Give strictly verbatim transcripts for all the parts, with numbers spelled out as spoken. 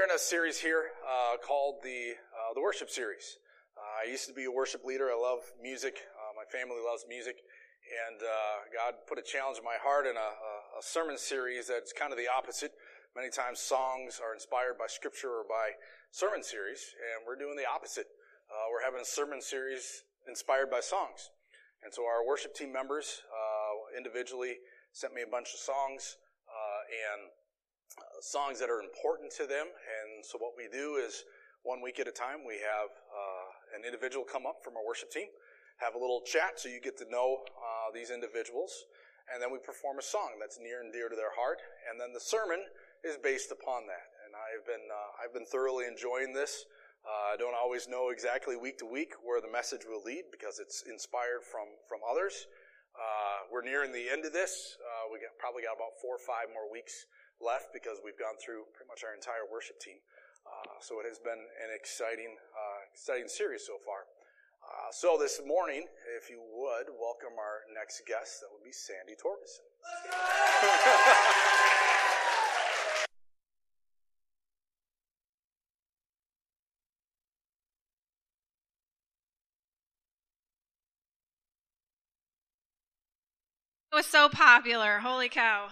we're in a series here uh, called the uh, the worship series. Uh, I used to be a worship leader. I love music. Uh, my family loves music, and uh, God put a challenge in my heart in a, a sermon series that's kind of the opposite. Many times songs are inspired by Scripture or by sermon series, and we're doing the opposite. Uh, we're having a sermon series inspired by songs, and so our worship team members uh, individually sent me a bunch of songs uh, and. Uh, songs that are important to them, and so what we do is one week at a time we have uh, an individual come up from our worship team, have a little chat so you get to know uh, these individuals, and then we perform a song that's near and dear to their heart, and then the sermon is based upon that. And I've been uh, I've been thoroughly enjoying this. Uh, I don't always know exactly week to week where the message will lead because it's inspired from from others. Uh, we're nearing the end of this. Uh, we got, probably got about four or five more weeks left because we've gone through pretty much our entire worship team. Uh, so it has been an exciting, uh, exciting series so far. Uh, so this morning, if you would, welcome our next guest. That would be Sandy Torgerson. Let's go. It was so popular. Holy cow.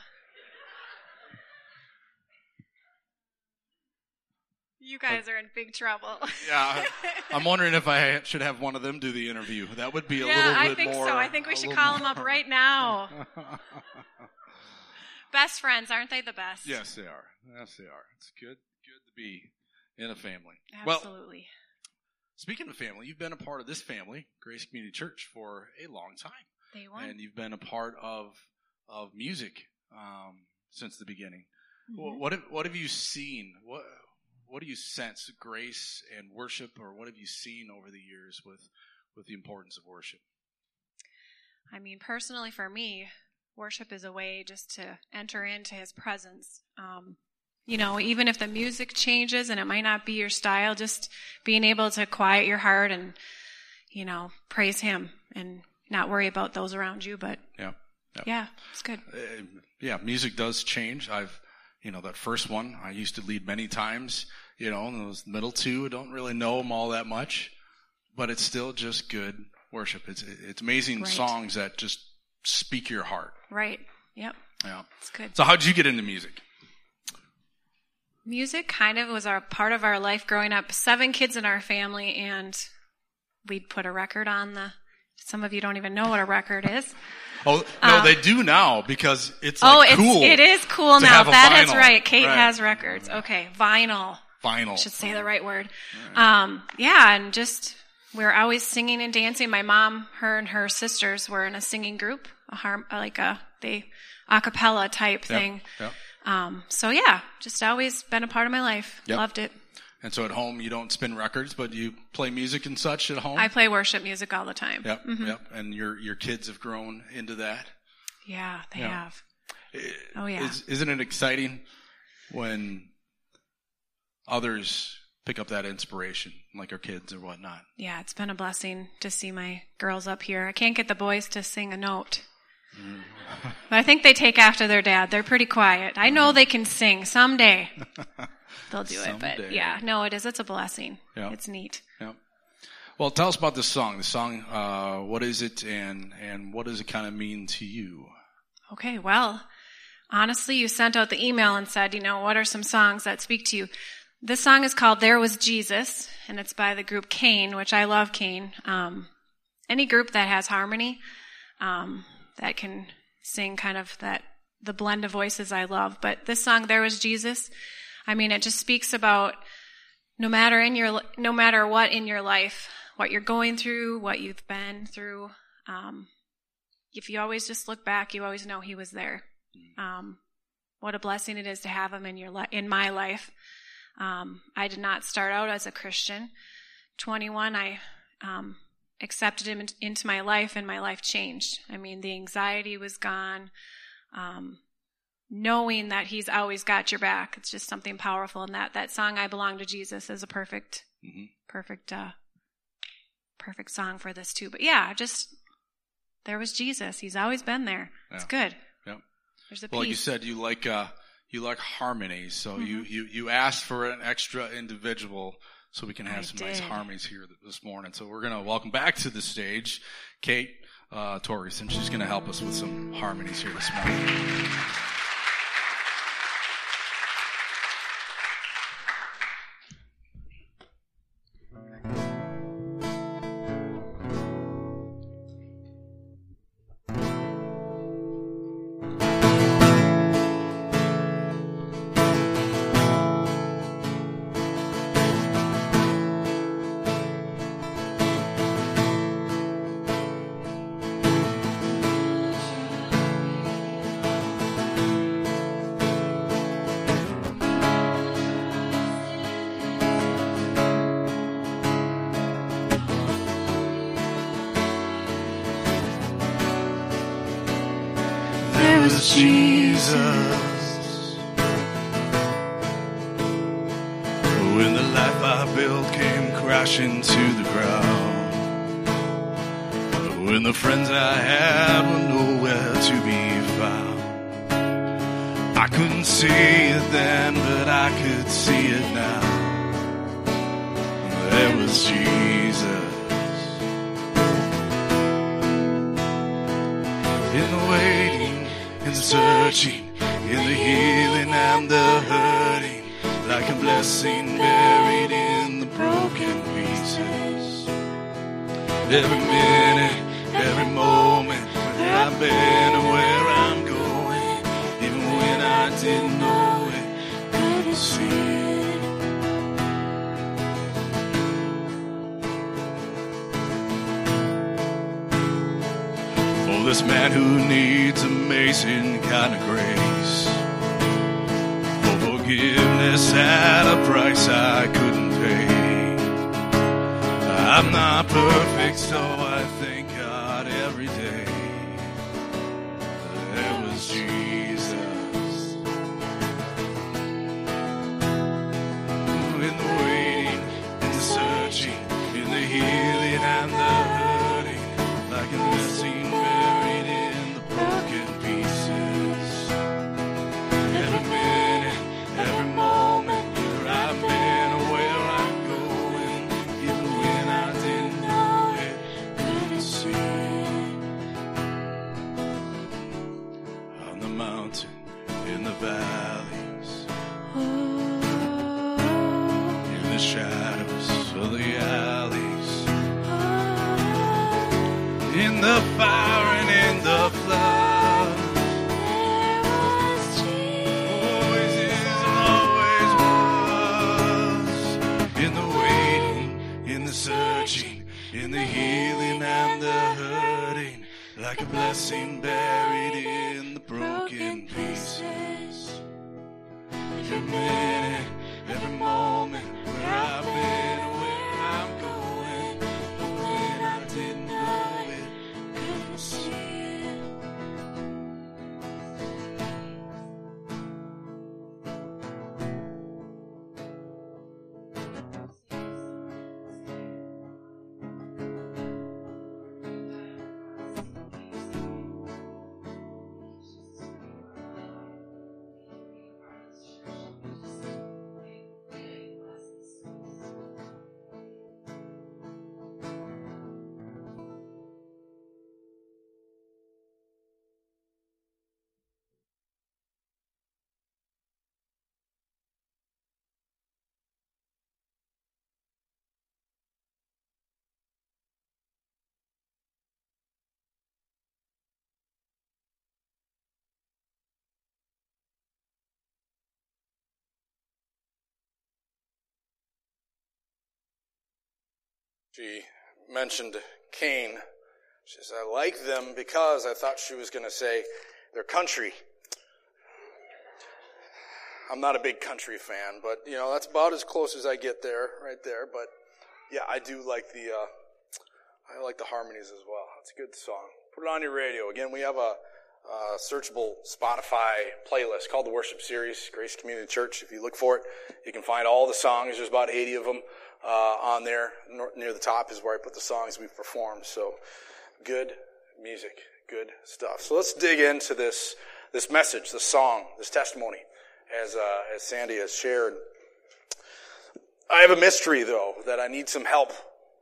You guys are in big trouble. Yeah, I'm wondering if I should have one of them do the interview. That would be a yeah, little I bit think more. so. I think we should call them up right now. Best friends, aren't they the best? Yes, they are. Yes, they are. It's good, good to be in a family. Absolutely. Well, speaking of family, you've been a part of this family, Grace Community Church, for a long time. Day one. And you've been a part of of music um, since the beginning. Mm-hmm. What have, what have you seen? What What do you sense, grace and worship, or what have you seen over the years with, with the importance of worship? I mean, personally for me, worship is a way just to enter into His presence. Um, you know, even if the music changes and it might not be your style, just being able to quiet your heart and, you know, praise Him and not worry about those around you. But yeah, yeah, yeah it's good. Uh, yeah, music does change. I've You know, that first one, I used to lead many times, you know, and those middle two, I don't really know them all that much, but it's still just good worship. It's it's amazing right. songs that just speak your heart. Right. Yep. Yeah. It's good. So how did you get into music? Music kind of was a part of our life growing up. Seven kids in our family, and we'd put a record on the, some of you don't even know what a record is. Oh, no, um, they do now because it's like oh, it's, cool. it is cool to now. have a That vinyl. is right. Kate right. has records. Okay. Vinyl. Vinyl. I should say the right word. Right. Um, yeah. And just, we were always singing and dancing. My mom, her and her sisters were in a singing group, a harm, like a, they, a cappella type Yep. thing. Yep. Um, so yeah, just always been a part of my life. Yep. Loved it. And so at home, you don't spin records, but you play music and such at home? I play worship music all the time. Yep. Mm-hmm. Yep. And your, your kids have grown into that? Yeah, they Yeah. have. Oh, yeah. Is, isn't it exciting when others pick up that inspiration, like our kids or whatnot? Yeah, it's been a blessing to see my girls up here. I can't get the boys to sing a note. Mm. But I think they take after their dad. They're pretty quiet. I know they can sing. Someday they'll do Someday. it. But yeah, no, it is. It's a blessing. Yeah. It's neat. Yeah. Well, tell us about this song. The song, uh, what is it, and and what does it kind of mean to you? Okay, well, honestly, you sent out the email and said, you know, what are some songs that speak to you? This song is called There Was Jesus, and it's by the group Cain, which I love Cain. Um, any group that has harmony, um, that can sing kind of that, the blend of voices I love. But this song, There Was Jesus, I mean, it just speaks about no matter in your, no matter what in your life, what you're going through, what you've been through, um, if you always just look back, you always know He was there. Um, what a blessing it is to have Him in your li- in my life. Um, I did not start out as a Christian. twenty-one, I um, accepted Him in- into my life, and my life changed. I mean, the anxiety was gone. Um, knowing that He's always got your back, it's just something powerful. And that that song, "I Belong to Jesus," is a perfect, mm-hmm. perfect, uh, perfect song for this too. But yeah, just. There was Jesus. He's always been there. Yeah. It's good. Yeah. There's a well, peace. like you said, you like uh, you like harmony. So Mm-hmm. you, you, you asked for an extra individual so we can have I some did. nice harmonies here this morning. So we're going to welcome back to the stage Kate uh, Torres, and she's going to help us with some harmonies here this morning. Jesus, when the life I built came crashing to the ground, when the friends I had were nowhere to be found, I couldn't see it then, but I could see it now. There was Jesus in the waiting, in the searching, in the healing and the hurting, like a blessing buried in the broken pieces. Every minute, every moment, where I've been and where I'm going, even when I didn't know it, couldn't see it. For this man who needs amazing kind of grace, for forgiveness at a price I couldn't pay. I'm not perfect, so I thank God every day. There was Jesus in the waiting, in the searching, in the healing and the hurting, like a blessing buried in the broken pieces. Every minute, every moment, where I've been or where I'm going, even when I didn't know it, couldn't see it. On the mountain, in the valleys, in the shadows of the alleys, in the fire and in the flood, always is and always was. In the waiting, in the searching, in the healing and the hurting, like a blessing buried in the broken pieces. Every minute, every moment, where I've been or where I'm going, but when I didn't know it, couldn't see it. She mentioned Cain. She says, I like them because I thought she was going to say their country. I'm not a big country fan, but, you know, that's about as close as I get there, right there. But, yeah, I do like the, uh, I like the harmonies as well. It's a good song. Put it on your radio. Again, we have a, a searchable Spotify playlist called the Worship Series, Grace Community Church. If you look for it, you can find all the songs. There's about eighty of them. Uh, on there, near the top is where I put the songs we've performed. So, good music, good stuff. So let's dig into this, this message, this song, this testimony. as uh, as Sandy has shared. I have a mystery, though, that I need some help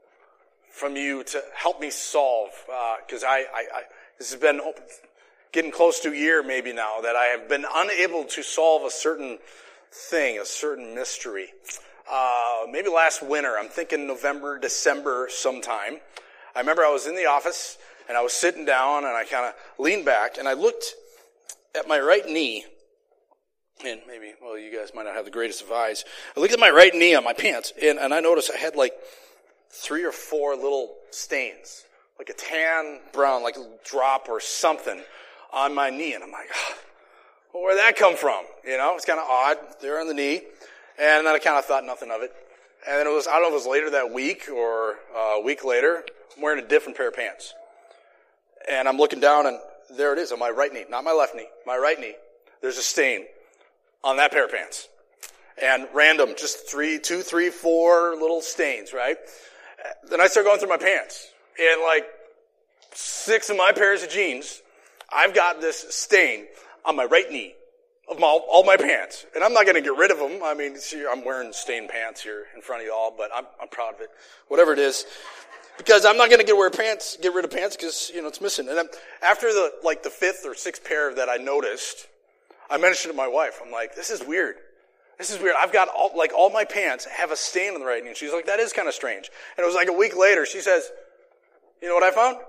from you to help me solve, because uh, I, I, I this has been getting close to a year maybe now that I have been unable to solve a certain thing, a certain mystery. Uh, maybe last winter, I'm thinking November, December sometime. I remember I was in the office and I was sitting down and I kind of leaned back and I looked at my right knee. And maybe, well, you guys might not have the greatest of eyes. I looked at my right knee on my pants and, and I noticed I had like three or four little stains, like a tan brown, like a drop or something on my knee. And I'm like, oh, well, where'd that come from? You know, it's kind of odd there on the knee. And then I kind of thought nothing of it. And then it was, I don't know if it was later that week or a week later, I'm wearing a different pair of pants. And I'm looking down and there it is on my right knee, not my left knee, my right knee. There's a stain on that pair of pants. And random, just three, two, three, four little stains, right? Then I start going through my pants. And like six of my pairs of jeans, I've got this stain on my right knee of my, all my pants. And I'm not going to get rid of them. I mean, see, I'm wearing stained pants here in front of you all, but I'm, I'm proud of it. Whatever it is. Because I'm not going to get wear pants, get rid of pants because, you know, it's missing. And then after the, like the fifth or sixth pair that I noticed, I mentioned to my wife, I'm like, this is weird. This is weird. I've got all, like all my pants have a stain on the right knee. And she's like, that is kind of strange. And it was like a week later, she says, you know what I found?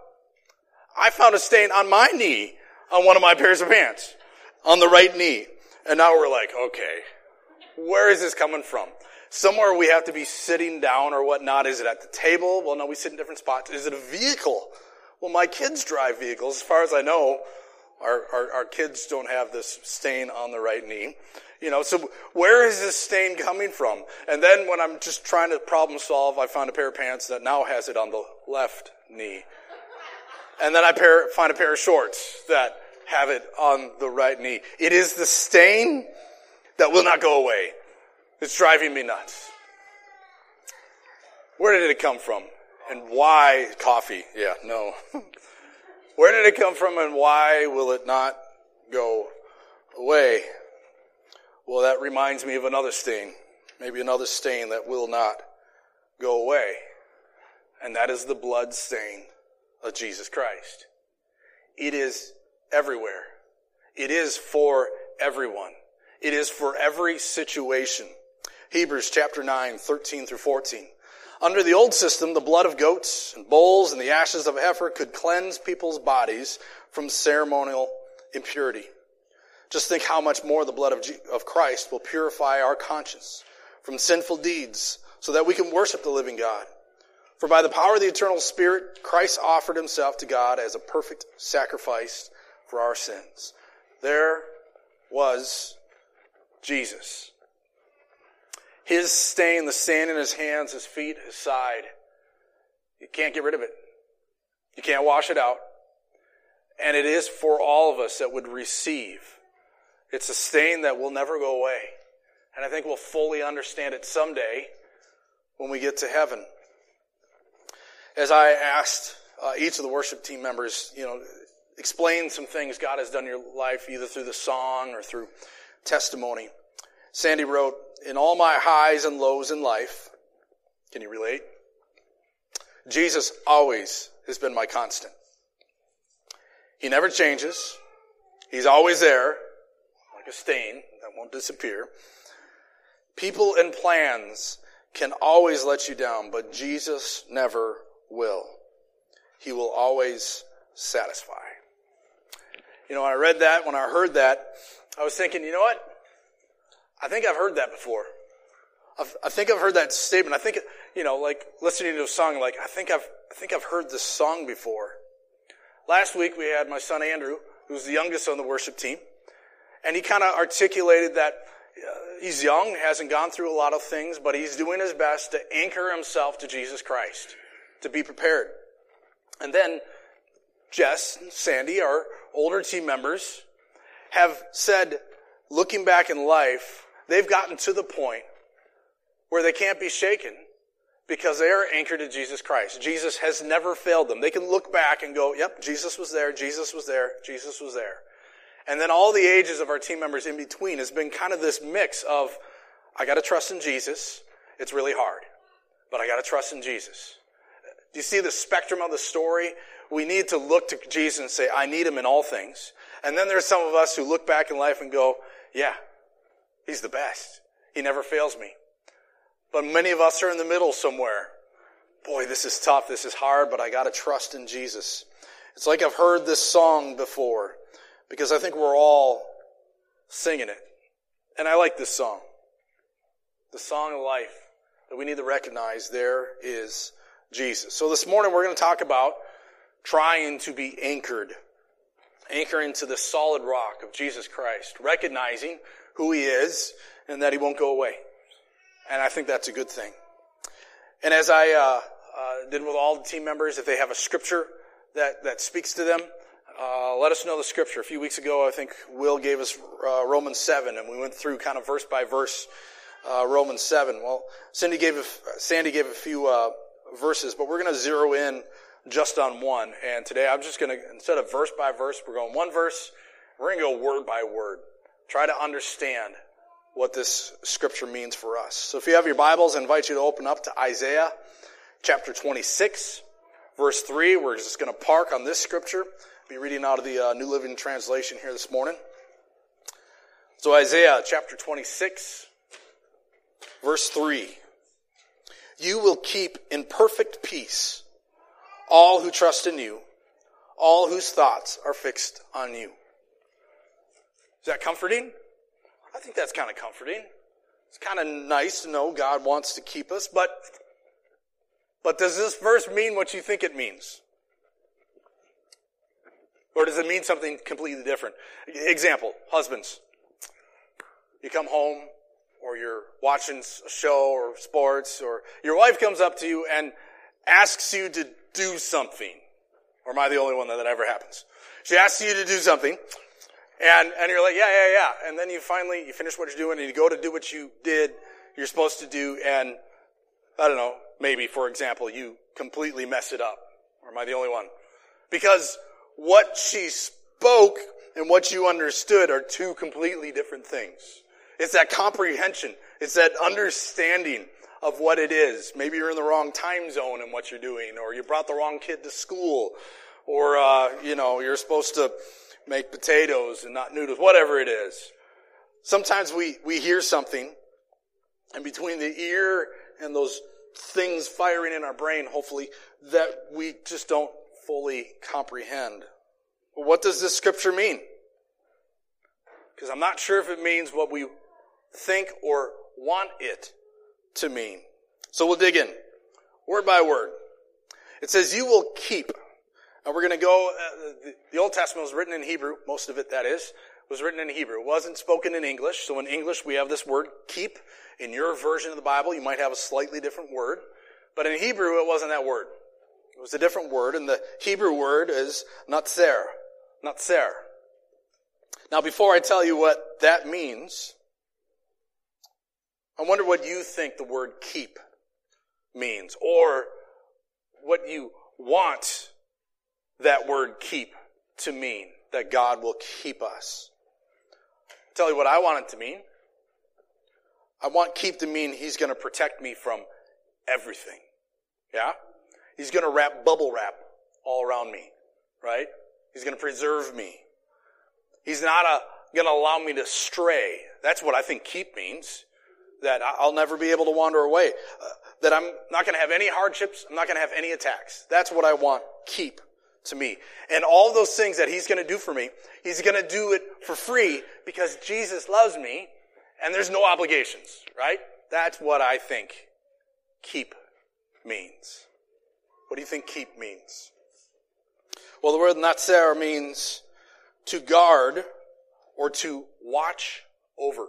I found a stain on my knee on one of my pairs of pants on the right knee. And now we're like, okay, where is this coming from? Somewhere we have to be sitting down or whatnot. Is it at the table? Well, no, we sit in different spots. Is it a vehicle? Well, my kids drive vehicles. As far as I know, our, our, our kids don't have this stain on the right knee. You know, so where is this stain coming from? And then when I'm just trying to problem solve, I found a pair of pants that now has it on the left knee. And then I pair, find a pair of shorts that have it on the right knee. It is the stain that will not go away. It's driving me nuts. Where did it come from? And why coffee? Yeah, no. Where did it come from and why will it not go away? Well, that reminds me of another stain. Maybe another stain that will not go away. And that is the blood stain of Jesus Christ. It is everywhere. It is for everyone. It is for every situation. Hebrews chapter nine, thirteen through fourteen. Under the old system, the blood of goats and bulls and the ashes of a heifer could cleanse people's bodies from ceremonial impurity. Just think how much more the blood of, G- of Christ will purify our conscience from sinful deeds so that we can worship the living God. For by the power of the eternal Spirit, Christ offered himself to God as a perfect sacrifice for our sins. There was Jesus. His stain, the stain in his hands, his feet, his side. You can't get rid of it. You can't wash it out. And it is for all of us that would receive. It's a stain that will never go away. And I think we'll fully understand it someday when we get to heaven. As I asked uh, each of the worship team members, you know, explain some things God has done in your life, either through the song or through testimony. Sandy wrote, in all my highs and lows in life, can you relate? Jesus always has been my constant. He never changes. He's always there, like a stain that won't disappear. People and plans can always let you down, but Jesus never will. He will always satisfy. You know, when I read that, when I heard that, I was thinking, you know what? I think I've heard that before. I've, I think I've heard that statement. I think, you know, like listening to a song, like I think I've, I think I've heard this song before. Last week we had my son Andrew, who's the youngest on the worship team, and he kind of articulated that uh, he's young, hasn't gone through a lot of things, but he's doing his best to anchor himself to Jesus Christ, to be prepared. And then Jess and Sandy, our older team members, have said, looking back in life, they've gotten to the point where they can't be shaken because they are anchored to Jesus Christ. Jesus has never failed them. They can look back and go, yep, Jesus was there, Jesus was there, Jesus was there. And then all the ages of our team members in between has been kind of this mix of, I got to trust in Jesus. It's really hard, but I got to trust in Jesus. Do you see the spectrum of the story? We need to look to Jesus and say, I need him in all things. And then there's some of us who look back in life and go, yeah, he's the best. He never fails me. But many of us are in the middle somewhere. Boy, this is tough. This is hard, but I got to trust in Jesus. It's like I've heard this song before because I think we're all singing it. And I like this song. The song of life that we need to recognize there is Jesus. So this morning we're going to talk about trying to be anchored. Anchor into the solid rock of Jesus Christ. Recognizing who he is and that he won't go away. And I think that's a good thing. And as I uh, uh, did with all the team members, if they have a scripture that, that speaks to them, uh, let us know the scripture. A few weeks ago, I think Will gave us uh, Romans seven, and we went through kind of verse by verse uh, Romans seven. Well, Cindy gave a, Sandy gave a few uh, verses, but we're going to zero in just on one. And today I'm just going to, instead of verse by verse, we're going one verse. We're going to go word by word. Try to understand what this scripture means for us. So if you have your Bibles, I invite you to open up to Isaiah chapter twenty-six, verse three. We're just going to park on this scripture. Be reading out of the uh, New Living Translation here this morning. So Isaiah chapter twenty-six, verse three. You will keep in perfect peace all who trust in you, all whose thoughts are fixed on you. Is that comforting? I think that's kind of comforting. It's kind of nice to know God wants to keep us, but, but does this verse mean what you think it means? Or does it mean something completely different? Example, husbands. You come home, or you're watching a show or sports, or your wife comes up to you and asks you to do something. Or am I the only one that that ever happens? She asks you to do something. And, and you're like, yeah, yeah, yeah. And then you finally, you finish what you're doing and you go to do what you did, you're supposed to do, and I don't know, maybe, for example, you completely mess it up. Or am I the only one? Because what she spoke and what you understood are two completely different things. It's that comprehension. It's that understanding of what it is. Maybe you're in the wrong time zone in what you're doing, or you brought the wrong kid to school, or, uh, you know, you're supposed to make potatoes and not noodles, whatever it is. Sometimes we, we hear something, and between the ear and those things firing in our brain, hopefully, that we just don't fully comprehend. Well, what does this scripture mean? Because I'm not sure if it means what we think or want it to mean. So we'll dig in, word by word. It says, you will keep. And we're going to go, uh, the, the Old Testament was written in Hebrew, most of it that is, was written in Hebrew. It wasn't spoken in English, so in English we have this word, keep. In your version of the Bible, you might have a slightly different word. But in Hebrew, it wasn't that word. It was a different word, and the Hebrew word is natzer. Natzer. Now, before I tell you what that means, I wonder what you think the word keep means, or what you want that word keep to mean, that God will keep us. I'll tell you what I want it to mean. I want keep to mean he's going to protect me from everything. Yeah? He's going to wrap bubble wrap all around me, right? He's going to preserve me. He's not a, going to allow me to stray. That's what I think keep means. That I'll never be able to wander away. Uh, that I'm not going to have any hardships. I'm not going to have any attacks. That's what I want keep to me. And all those things that he's going to do for me, he's going to do it for free because Jesus loves me and there's no obligations, right? That's what I think keep means. What do you think keep means? Well, the word natzer means to guard or to watch over.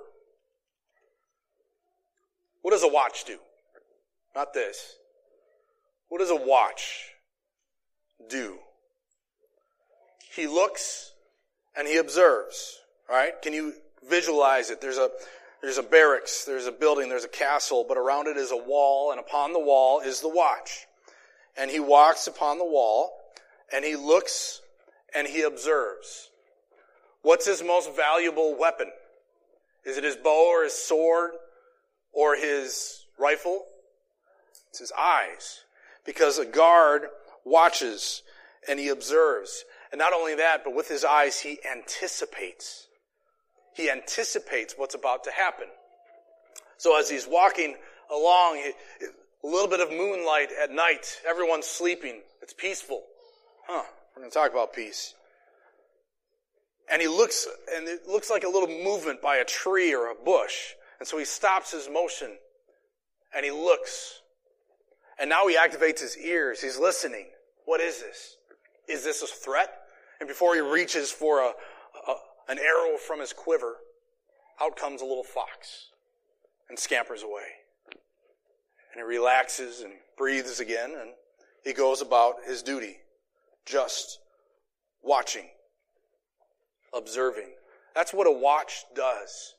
What does a watch do? Not this. What does a watch do? He looks and he observes. All right? Can you visualize it? There's a there's a barracks, there's a building, there's a castle, but around it is a wall, and upon the wall is the watch. And he walks upon the wall, and he looks and he observes. What's his most valuable weapon? Is it his bow or his sword or his rifle? It's his eyes. Because a guard watches and he observes. And not only that, but with his eyes, he anticipates. He anticipates what's about to happen. So as he's walking along, he, a little bit of moonlight at night, everyone's sleeping. It's peaceful. Huh, we're going to talk about peace. And he looks, and it looks like a little movement by a tree or a bush. And so he stops his motion, and he looks. And now he activates his ears. He's listening. What is this? Is this a threat? And before he reaches for a, a an arrow from his quiver, out comes a little fox and scampers away. And he relaxes and breathes again, and he goes about his duty, just watching, observing. That's what a watch does.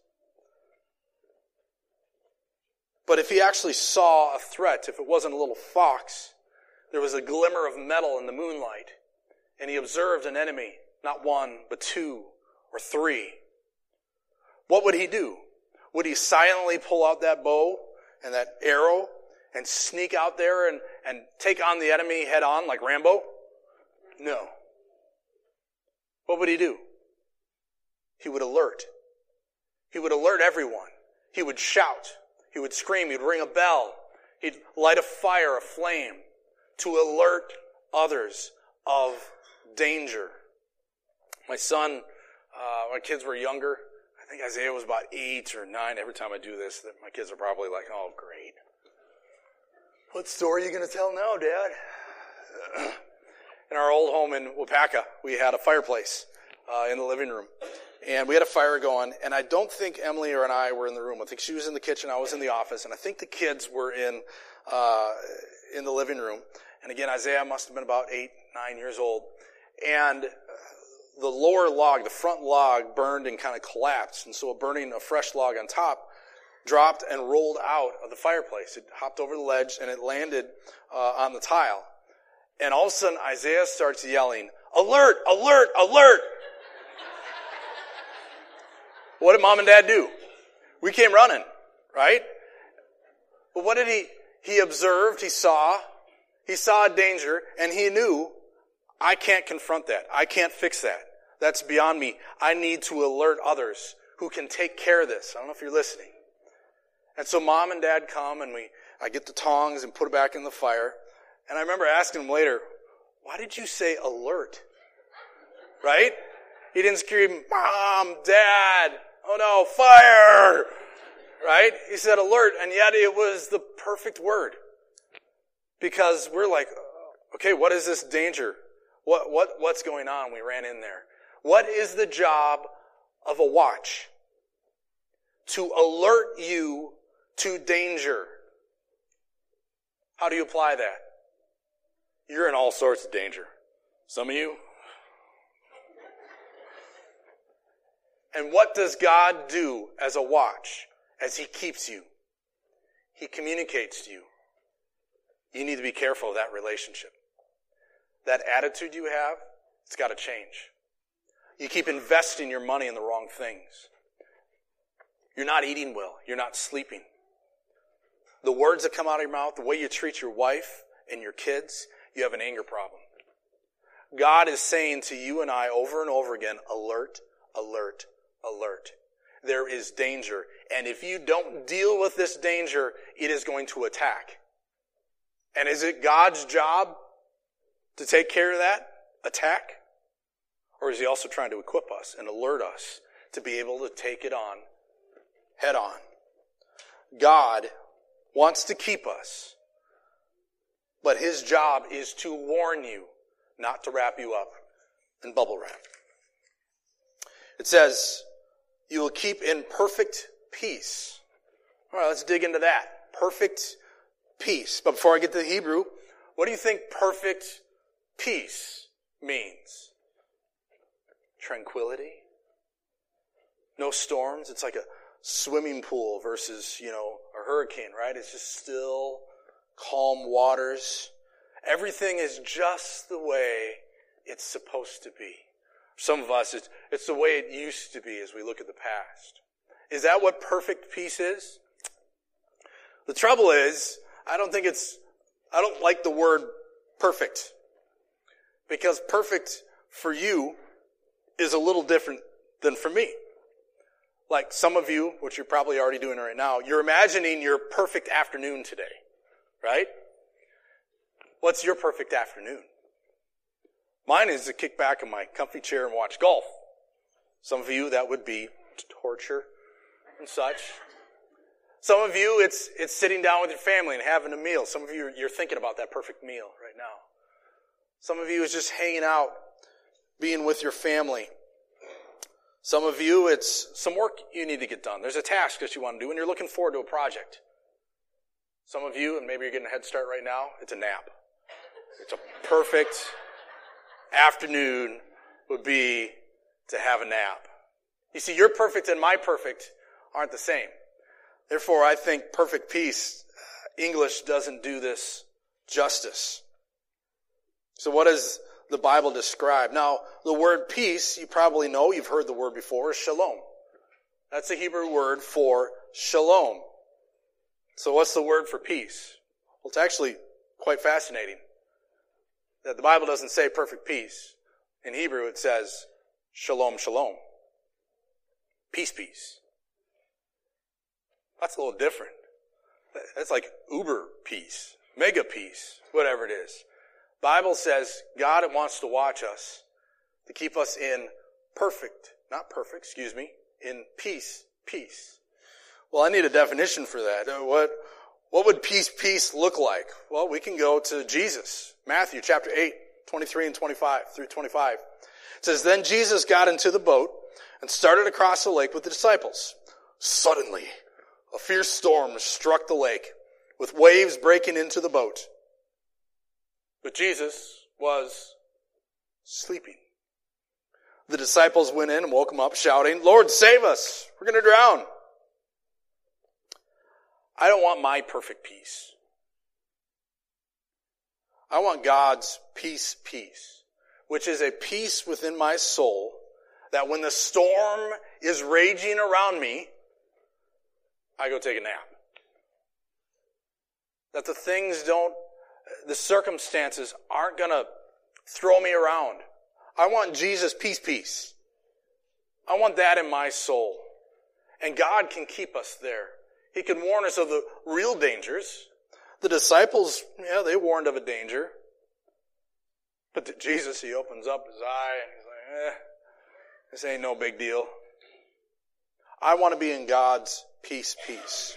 But if he actually saw a threat, if it wasn't a little fox, there was a glimmer of metal in the moonlight, and he observed an enemy, not one, but two or three. What would he do? Would he silently pull out that bow and that arrow and sneak out there and, and take on the enemy head on like Rambo? No. What would he do? He would alert. He would alert everyone. He would shout. He would scream. He'd ring a bell. He'd light a fire, a flame, to alert others of danger. My son, uh, my kids were younger. I think Isaiah was about eight or nine. Every time I do this, my kids are probably like, oh, great. What story are you going to tell now, Dad? In our old home in Wapaka, we had a fireplace uh, in the living room. And we had a fire going, and I don't think Emily or and I were in the room. I think she was in the kitchen, I was in the office, and I think the kids were in uh in the living room. And again, Isaiah must have been about eight, nine years old. And the lower log, the front log, burned and kind of collapsed. And so burning a fresh log on top dropped and rolled out of the fireplace. It hopped over the ledge, and it landed uh, on the tile. And all of a sudden, Isaiah starts yelling, "Alert! Alert! Alert!" What did Mom and Dad do? We came running, right? But what did he, he observed, he saw, he saw a danger, and he knew, I can't confront that. I can't fix that. That's beyond me. I need to alert others who can take care of this. I don't know if you're listening. And so Mom and Dad come, and we, I get the tongs and put it back in the fire. And I remember asking him later, why did you say alert? Right? He didn't scream, Mom, Dad, oh no, fire! Right? He said alert, and yet it was the perfect word. Because we're like, okay, what is this danger? What, what, what's going on? We ran in there. What is the job of a watch? To alert you to danger. How do you apply that? You're in all sorts of danger. Some of you. And what does God do as a watch, as He keeps you? He communicates to you. You need to be careful of that relationship. That attitude you have, it's got to change. You keep investing your money in the wrong things. You're not eating well. You're not sleeping. The words that come out of your mouth, the way you treat your wife and your kids, you have an anger problem. God is saying to you and I over and over again, alert, alert, alert. There is danger. And if you don't deal with this danger, it is going to attack. And is it God's job to take care of that attack? Or is He also trying to equip us and alert us to be able to take it on head on? God wants to keep us, but His job is to warn you, not to wrap you up in bubble wrap. It says, you will keep in perfect peace. All right, let's dig into that. Perfect peace. But before I get to the Hebrew, what do you think perfect peace means? Tranquility? No storms? It's like a swimming pool versus, you know, a hurricane, right? It's just still, calm waters. Everything is just the way it's supposed to be. some of us, it's, it's the way it used to be as we look at the past. Is that what perfect peace is? The trouble is, I don't think it's, I don't like the word perfect. Because perfect for you is a little different than for me. Like some of you, which you're probably already doing right now, you're imagining your perfect afternoon today, right? What's your perfect afternoon? Mine is to kick back in my comfy chair and watch golf. Some of you, that would be torture and such. Some of you, it's it's sitting down with your family and having a meal. Some of you, you're thinking about that perfect meal right now. Some of you is just hanging out, being with your family. Some of you, it's some work you need to get done. There's a task that you want to do, and you're looking forward to a project. Some of you, and maybe you're getting a head start right now, it's a nap. It's a perfect afternoon would be to have a nap. You see, your perfect and my perfect aren't the same. Therefore, I think perfect peace, English doesn't do this justice. So what does the Bible describe? Now, the word peace, you probably know, you've heard the word before, is shalom. That's a Hebrew word for shalom. So what's the word for peace? Well, it's actually quite fascinating that the Bible doesn't say perfect peace. In Hebrew, it says shalom, shalom. Peace, peace. That's a little different. That's like uber peace, mega peace, whatever it is. Bible says God wants to watch us, to keep us in perfect, not perfect, excuse me, in peace, peace. Well, I need a definition for that. What, what would peace, peace look like? Well, we can go to Jesus. Matthew chapter eight, twenty-three and twenty-five through twenty-five. It says, Then Jesus got into the boat and started across the lake with the disciples. Suddenly, a fierce storm struck the lake, with waves breaking into the boat. But Jesus was sleeping. The disciples went in and woke him up, shouting, Lord, save us! We're going to drown. I don't want my perfect peace. I want God's peace, peace, which is a peace within my soul that when the storm is raging around me, I go take a nap. That the things don't, the circumstances aren't going to throw me around. I want Jesus' peace, peace. I want that in my soul. And God can keep us there. He can warn us of the real dangers. The disciples, yeah, they warned of a danger. But to Jesus, he opens up his eye and he's like, eh, this ain't no big deal. I want to be in God's peace, peace.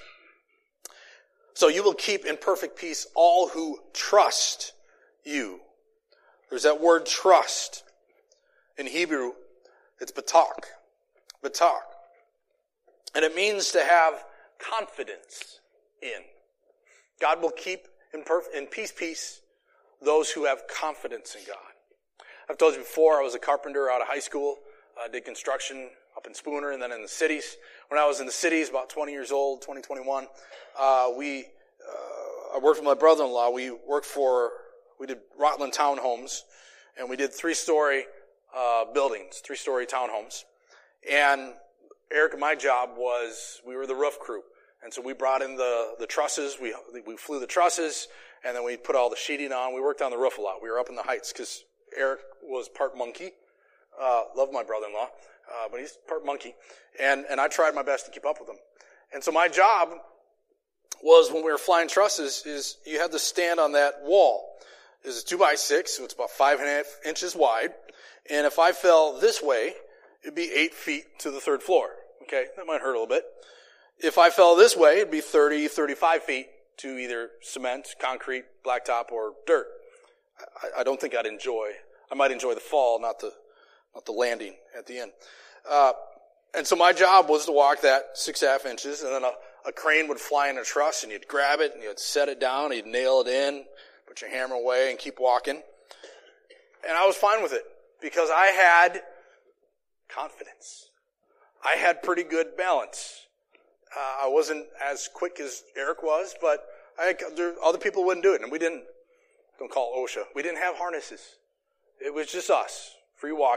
So you will keep in perfect peace all who trust you. There's that word trust. In Hebrew, it's batak. Batak. And it means to have confidence in. God will keep in, perf- in peace, peace those who have confidence in God. I've told you before, I was a carpenter out of high school. I did construction up in Spooner and then in the cities. When I was in the cities, about twenty years old, twenty, twenty-one, uh, we, uh, I worked with my brother-in-law. We worked for, we did Rutland townhomes, and we did three-story uh, buildings, three-story townhomes. And Eric and my job was, we were the roof crew. And so we brought in the, the trusses, we we flew the trusses, and then we put all the sheeting on. We worked on the roof a lot. We were up in the heights because Eric was part monkey. Uh, love my brother-in-law, uh, but he's part monkey. And, and I tried my best to keep up with him. And so my job was, when we were flying trusses, is you had to stand on that wall. It was a two by six, so it's about five and a half inches wide. And if I fell this way, it'd be eight feet to the third floor. Okay, that might hurt a little bit. If I fell this way, it'd be thirty, thirty-five feet to either cement, concrete, blacktop, or dirt. I, I don't think I'd enjoy, I might enjoy the fall, not the, not the landing at the end. Uh, and so my job was to walk that six and a half inches, and then a, a crane would fly in a truss, and you'd grab it, and you'd set it down, and you'd nail it in, put your hammer away, and keep walking. And I was fine with it, because I had confidence. I had pretty good balance. Uh, I wasn't as quick as Eric was, but I had, there, other people wouldn't do it, and we didn't, don't call it OSHA, we didn't have harnesses. It was just us, free walking,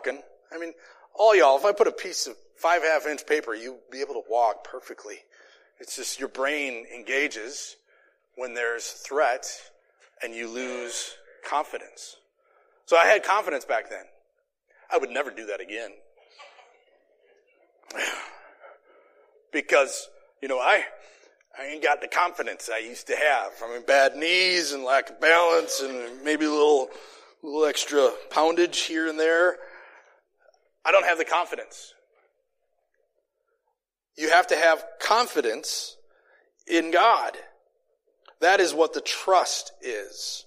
I mean, all y'all, if I put a piece of five half inch paper, you'd be able to walk perfectly. It's just your brain engages when there's threat and you lose confidence. So I had confidence back then. I would never do that again. Because, you know, I I ain't got the confidence I used to have. I mean, bad knees and lack of balance and maybe a little, little extra poundage here and there. I don't have the confidence. You have to have confidence in God. That is what the trust is.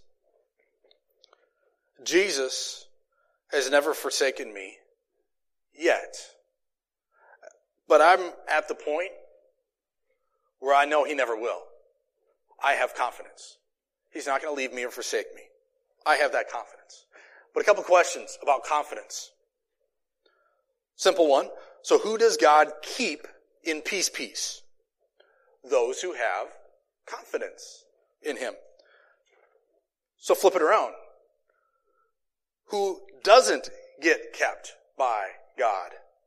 Jesus has never forsaken me yet. But I'm at the point where I know he never will. I have confidence. He's not going to leave me or forsake me. I have that confidence. But a couple questions about confidence. Simple one. So who does God keep in peace, peace? Those who have confidence in him. So flip it around. Who doesn't get kept by God?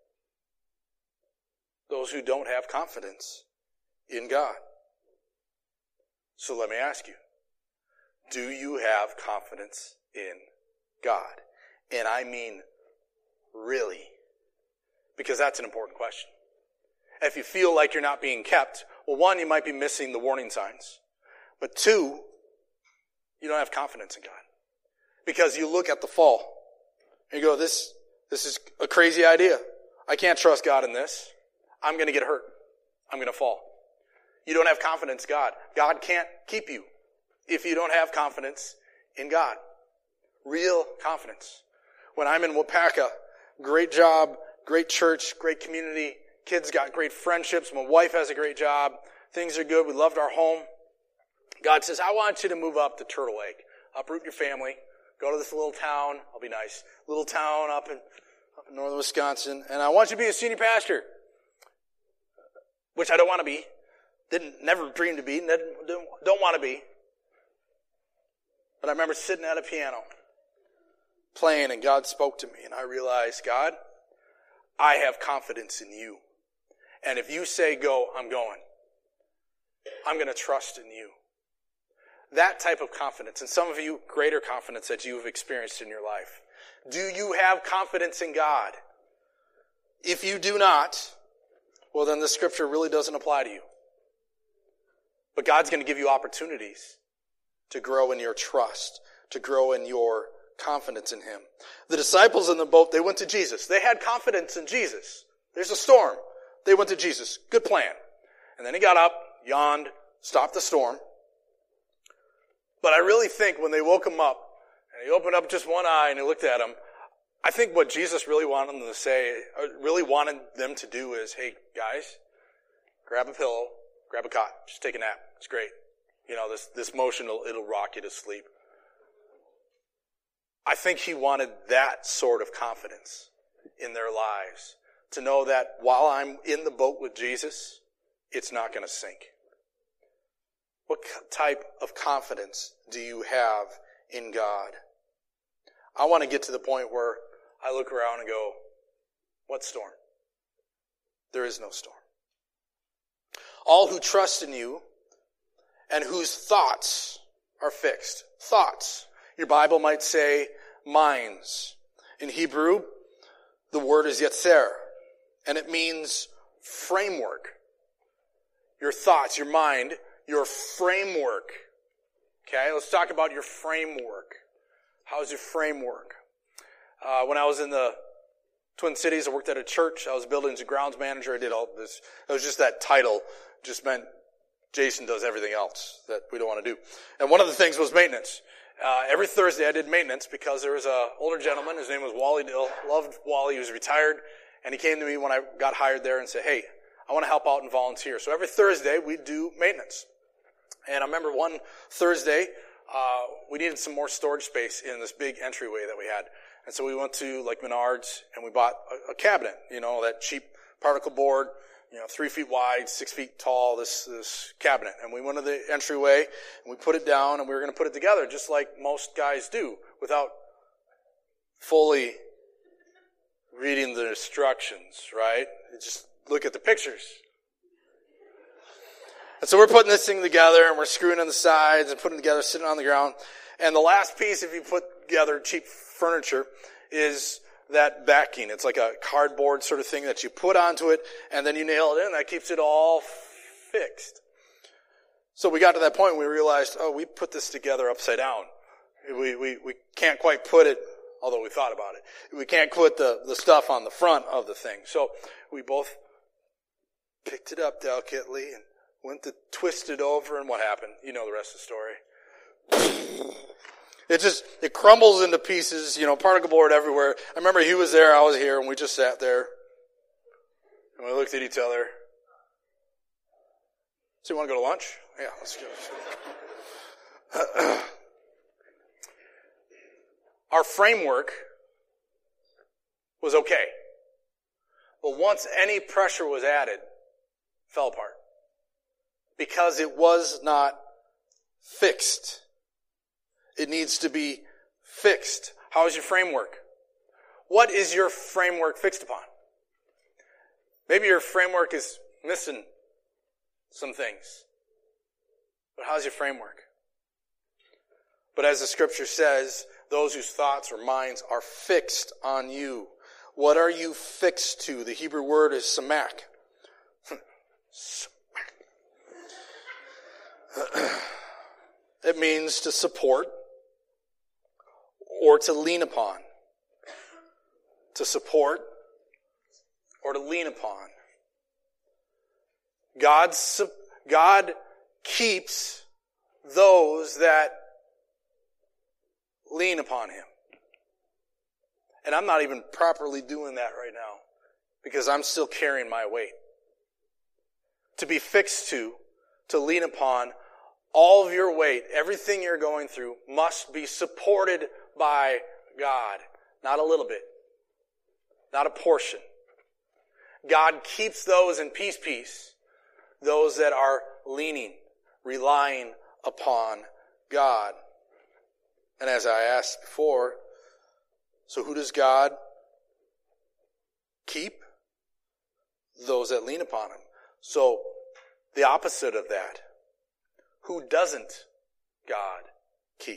Those who don't have confidence in God. So let me ask you, do you have confidence in God? And I mean, really? Because that's an important question. If you feel like you're not being kept, well, one, you might be missing the warning signs. But two, you don't have confidence in God. Because you look at the fall and you go, this, this is a crazy idea. I can't trust God in this. I'm going to get hurt. I'm going to fall. You don't have confidence in God. God can't keep you if you don't have confidence in God. Real confidence. When I'm in Wapaka, great job, great church, great community. Kids got great friendships. My wife has a great job. Things are good. We loved our home. God says, I want you to move up to Turtle Lake. Uproot your family. Go to this little town. I'll be nice. Little town up in, up in northern Wisconsin. And I want you to be a senior pastor. Which I don't want to be. Didn't, never dreamed to be. Don't, don't want to be. But I remember sitting at a piano, playing, and God spoke to me. And I realized, God, I have confidence in you. And if you say go, I'm going. I'm going to trust in you. That type of confidence, and some of you, greater confidence that you have experienced in your life. Do you have confidence in God? If you do not, well, then the scripture really doesn't apply to you. But God's going to give you opportunities to grow in your trust, to grow in your confidence in him. The disciples in the boat, they went to Jesus. They had confidence in Jesus. There's a storm. They went to Jesus. Good plan. And then he got up, yawned, stopped the storm. But I really think when they woke him up, and he opened up just one eye and he looked at him, I think what Jesus really wanted them to say, really wanted them to do is, hey, guys, grab a pillow, grab a cot, just take a nap. It's great. You know, this, this motion, it'll, it'll rock you to sleep. I think he wanted that sort of confidence in their lives, to know that while I'm in the boat with Jesus, it's not going to sink. What type of confidence do you have in God? I want to get to the point where I look around and go, what storm? There is no storm. All who trust in you and whose thoughts are fixed. Thoughts. Your Bible might say minds. In Hebrew, the word is yetzer, and it means framework. Your thoughts, your mind, your framework. Okay, let's talk about your framework. How's your framework? Uh, when I was in the Twin Cities, I worked at a church. I was buildings and grounds manager. I did all this. It was just that title just meant Jason does everything else that we don't want to do. And one of the things was maintenance. Uh, every Thursday I did maintenance because there was an older gentleman. His name was Wally Dill. Loved Wally. He was retired. And he came to me when I got hired there and said, hey, I want to help out and volunteer. So every Thursday we'd do maintenance. And I remember one Thursday, uh, we needed some more storage space in this big entryway that we had. And so we went to like Menards and we bought a, a cabinet, you know, that cheap particle board, you know, three feet wide, six feet tall, this, this cabinet. And we went to the entryway and we put it down and we were going to put it together just like most guys do without fully reading the instructions, right? Just look at the pictures. And so we're putting this thing together, and we're screwing on the sides and putting it together, sitting on the ground. And the last piece, if you put together cheap furniture, is that backing. It's like a cardboard sort of thing that you put onto it, and then you nail it in. That keeps it all fixed. So we got to that point and we realized, oh, we put this together upside down. We, we, we can't quite put it, although we thought about it, we can't put the, the stuff on the front of the thing. So we both picked it up delicately and went to twist it over, and what happened? You know the rest of the story. It just, it crumbles into pieces, you know, particle board everywhere. I remember he was there, I was here, and we just sat there. And we looked at each other. So you want to go to lunch? Yeah, let's go. Our framework was okay. But once any pressure was added, it fell apart. Because it was not fixed. It needs to be fixed. How is your framework? What is your framework fixed upon? Maybe your framework is missing some things. But how's your framework? But as the scripture says, those whose thoughts or minds are fixed on you. What are you fixed to? The Hebrew word is samak. It means to support or to lean upon. To support or to lean upon. God's, God keeps those that lean upon Him. And I'm not even properly doing that right now because I'm still carrying my weight. To be fixed to, to lean upon, all of your weight, everything you're going through must be supported by God. Not a little bit. Not a portion. God keeps those in peace, peace. Those that are leaning, relying upon God. And as I asked before, so who does God keep? Those that lean upon Him. So the opposite of that. Who doesn't God keep?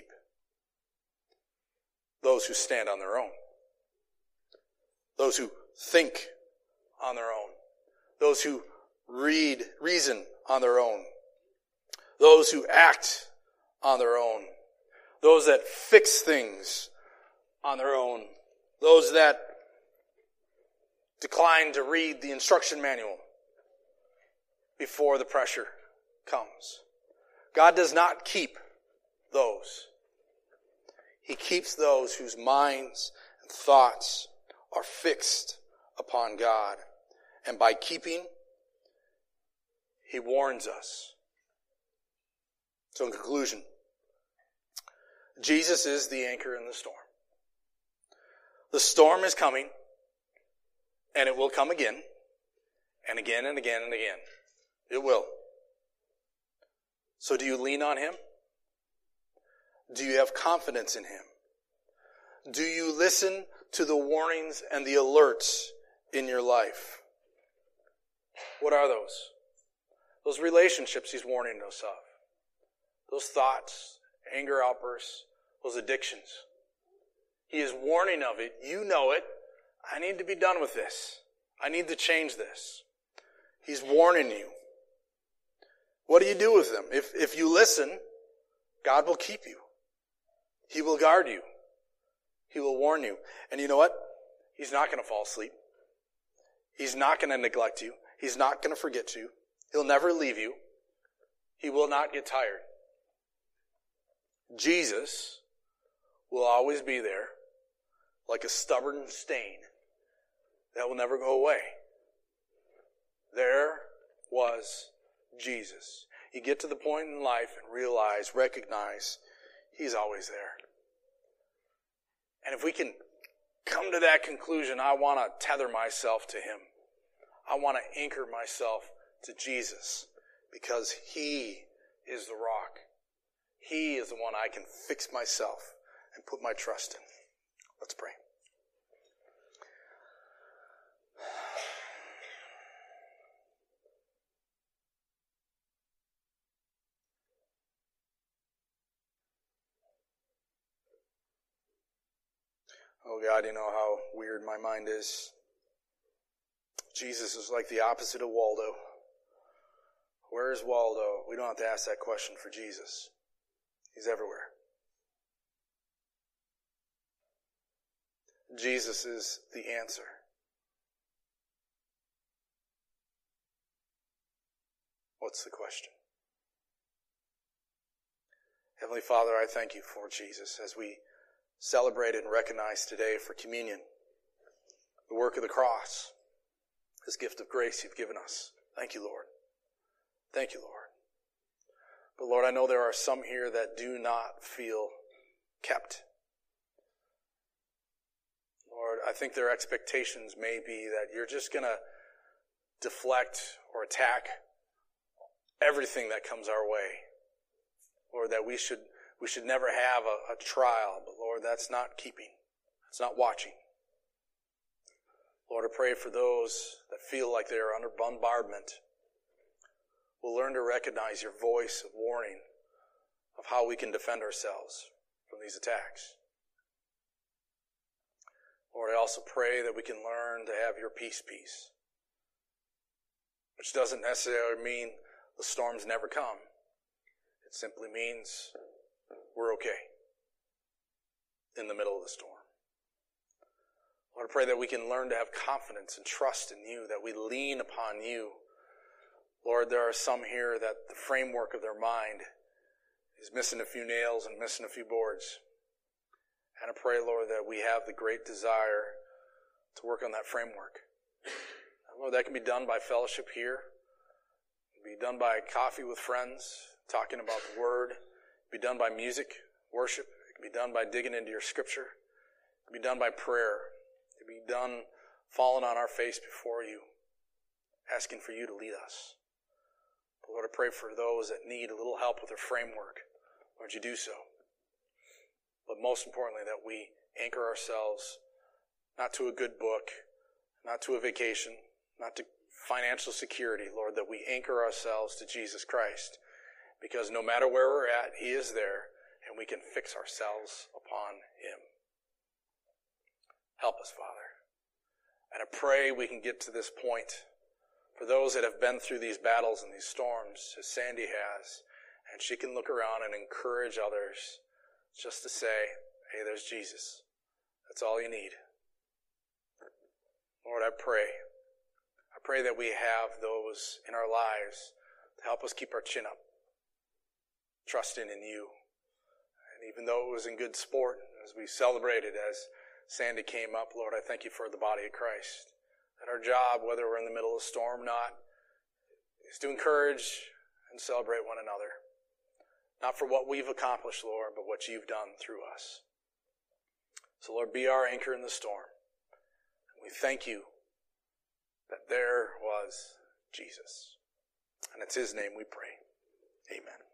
Those who stand on their own. Those who think on their own. Those who read, reason on their own. Those who act on their own. Those that fix things on their own. Those that decline to read the instruction manual before the pressure comes. God does not keep those. He keeps those whose minds and thoughts are fixed upon God. And by keeping, He warns us. So in conclusion, Jesus is the anchor in the storm. The storm is coming, and it will come again, and again and again and again. It will. So do you lean on Him? Do you have confidence in Him? Do you listen to the warnings and the alerts in your life? What are those? Those relationships He's warning us of. Those thoughts, anger outbursts, those addictions. He is warning of it. You know it. I need to be done with this. I need to change this. He's warning you. What do you do with them? If, if you listen, God will keep you. He will guard you. He will warn you. And you know what? He's not going to fall asleep. He's not going to neglect you. He's not going to forget you. He'll never leave you. He will not get tired. Jesus will always be there like a stubborn stain that will never go away. There was Jesus. You get to the point in life and realize, recognize, He's always there. And if we can come to that conclusion, I want to tether myself to Him. I want to anchor myself to Jesus because He is the rock. He is the one I can fix myself and put my trust in. Let's pray. Oh God, you know how weird my mind is. Jesus is like the opposite of Waldo. Where's Waldo? We don't have to ask that question for Jesus. He's everywhere. Jesus is the answer. What's the question? Heavenly Father, I thank you for Jesus as we celebrate and recognize today for communion the work of the cross, this gift of grace you've given us. Thank you, Lord. Thank you, Lord. But Lord, I know there are some here that do not feel kept. Lord, I think their expectations may be that you're just going to deflect or attack everything that comes our way. Lord, that we should we should never have a, a trial, but Lord, that's not keeping. That's not watching. Lord, I pray for those that feel like they are under bombardment. We'll learn to recognize your voice of warning of how we can defend ourselves from these attacks. Lord, I also pray that we can learn to have your peace peace, which doesn't necessarily mean the storms never come. It simply means we're okay in the middle of the storm. Lord, I pray that we can learn to have confidence and trust in you, that we lean upon you. Lord, there are some here that the framework of their mind is missing a few nails and missing a few boards. And I pray, Lord, that we have the great desire to work on that framework. And Lord, that can be done by fellowship here. It can be done by coffee with friends, talking about the Word. It can be done by music, worship. It can be done by digging into your Scripture. It can be done by prayer. It can be done falling on our face before you, asking for you to lead us. But Lord, I pray for those that need a little help with their framework. Lord, you do so. But most importantly, that we anchor ourselves not to a good book, not to a vacation, not to financial security, Lord, that we anchor ourselves to Jesus Christ. Because no matter where we're at, He is there, and we can fix ourselves upon Him. Help us, Father. And I pray we can get to this point for those that have been through these battles and these storms, as Sandy has, and she can look around and encourage others just to say, hey, there's Jesus. That's all you need. Lord, I pray. I pray that we have those in our lives to help us keep our chin up, trusting in you. And even though it was in good sport, as we celebrated, as Sandy came up, Lord, I thank you for the body of Christ. That our job, whether we're in the middle of a storm or not, is to encourage and celebrate one another. Not for what we've accomplished, Lord, but what you've done through us. So, Lord, be our anchor in the storm. We thank you that there was Jesus. And it's His name we pray. Amen.